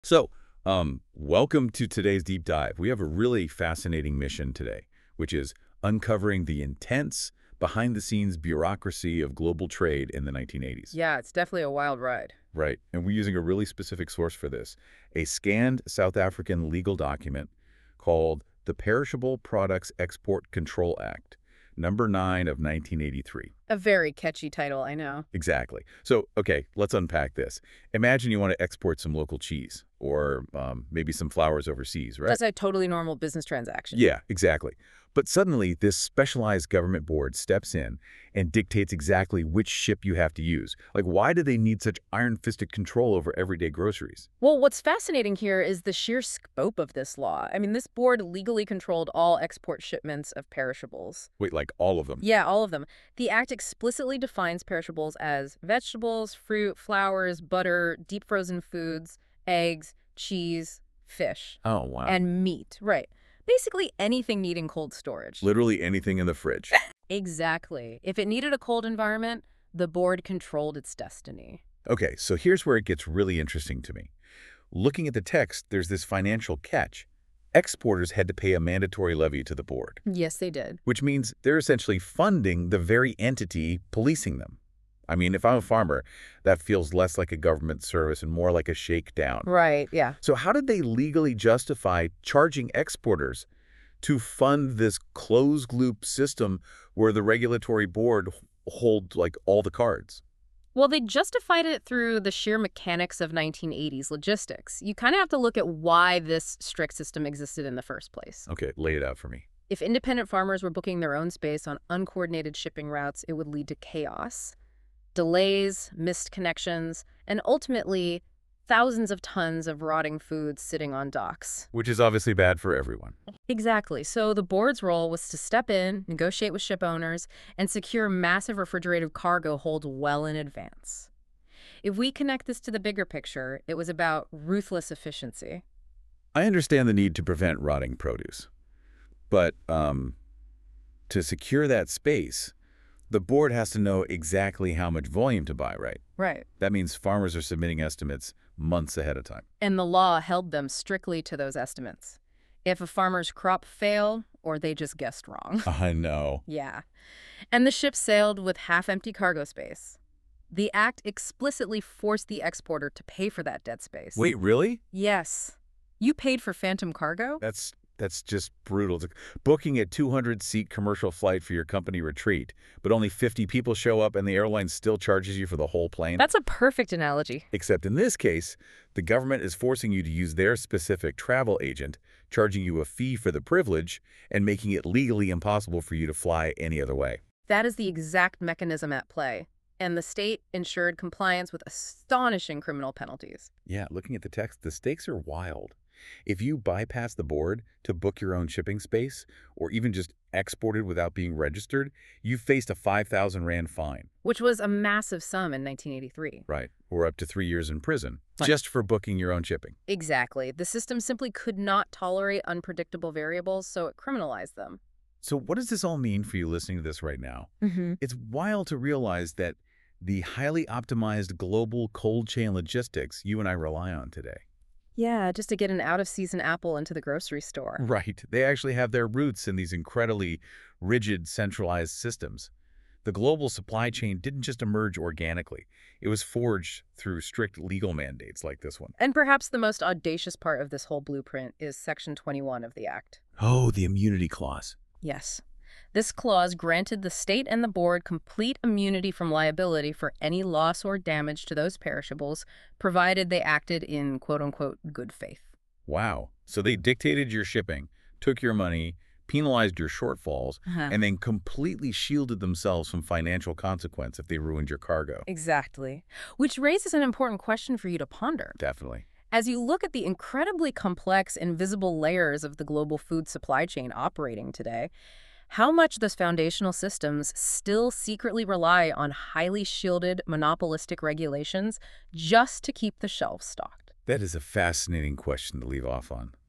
So, welcome to today's deep dive. We have a really fascinating mission today, which is uncovering the intense, behind-the-scenes bureaucracy of global trade in the 1980s. Yeah, it's definitely a wild ride. Right, and we're using a really specific source for this, a scanned South African legal document called the Perishable Products Export Control Act, number 9 of 1983. A very catchy title, I know. Exactly. So, okay, let's unpack this. Imagine you want to export some local cheese or maybe some flowers overseas, right? That's a totally normal business transaction. Yeah, exactly. But suddenly, this specialized government board steps in and dictates exactly which ship you have to use. Like, why do they need such iron-fisted control over everyday groceries? Well, what's fascinating here is the sheer scope of this law. I mean, this board legally controlled all export shipments of perishables. Wait, like all of them? Yeah, all of them. The act explicitly defines perishables as vegetables, fruit, flowers, butter, deep frozen foods, eggs, cheese, fish, Oh, wow. and meat. Right. Basically anything needing cold storage. Literally anything in the fridge. Exactly. If it needed a cold environment, the board controlled its destiny. Okay, so here's where it gets really interesting to me. Looking at the text, there's this financial catch. Exporters had to pay a mandatory levy to the board, Yes, they did. which means they're essentially funding the very entity policing them. I mean, if I'm a farmer, that feels less like a government service and more like a shakedown. Right, yeah. So how did they legally justify charging exporters to fund this closed-loop system where the regulatory board holds, like, all the cards? Well, they justified it through the sheer mechanics of 1980s logistics. You kind of have to look at why this strict system existed in the first place. Okay, lay it out for me. If independent farmers were booking their own space on uncoordinated shipping routes, it would lead to chaos, delays, missed connections, and ultimately thousands of tons of rotting food sitting on docks. Which is obviously bad for everyone. Exactly. So the board's role was to step in, negotiate with ship owners, and secure massive refrigerated cargo holds well in advance. If we connect this to the bigger picture, it was about ruthless efficiency. I understand the need to prevent rotting produce, but to secure that space, the board has to know exactly how much volume to buy, right? Right. That means farmers are submitting estimates months ahead of time. And the law held them strictly to those estimates. If a farmer's crop failed, or they just guessed wrong. I know. Yeah. And the ship sailed with half-empty cargo space. The act explicitly forced the exporter to pay for that dead space. Wait, really? Yes. You paid for phantom cargo? That's just brutal. Booking a 200-seat commercial flight for your company retreat, but only 50 people show up and the airline still charges you for the whole plane? That's a perfect analogy. Except in this case, the government is forcing you to use their specific travel agent, charging you a fee for the privilege, and making it legally impossible for you to fly any other way. That is the exact mechanism at play. And the state ensured compliance with astonishing criminal penalties. Yeah, looking at the text, the stakes are wild. If you bypass the board to book your own shipping space, or even just exported without being registered, you faced a 5,000 Rand fine. Which was a massive sum in 1983. Right, or up to 3 years in prison, Right. just for booking your own shipping. Exactly. The system simply could not tolerate unpredictable variables, so it criminalized them. So what does this all mean for you listening to this right now? It's wild to realize that the highly optimized global cold chain logistics you and I rely on today. Yeah, just to get an out-of-season apple into the grocery store. Right. They actually have their roots in these incredibly rigid, centralized systems. The global supply chain didn't just emerge organically. It was forged through strict legal mandates like this one. And perhaps the most audacious part of this whole blueprint is Section 21 of the Act. Oh, the immunity clause. Yes. This clause granted the state and the board complete immunity from liability for any loss or damage to those perishables, provided they acted in quote-unquote good faith. Wow. So they dictated your shipping, took your money, penalized your shortfalls, and then completely shielded themselves from financial consequence if they ruined your cargo. Exactly. Which raises an important question for you to ponder. Definitely. As you look at the incredibly complex, invisible layers of the global food supply chain operating today, how much those foundational systems still secretly rely on highly shielded, monopolistic regulations just to keep the shelves stocked? That is a fascinating question to leave off on.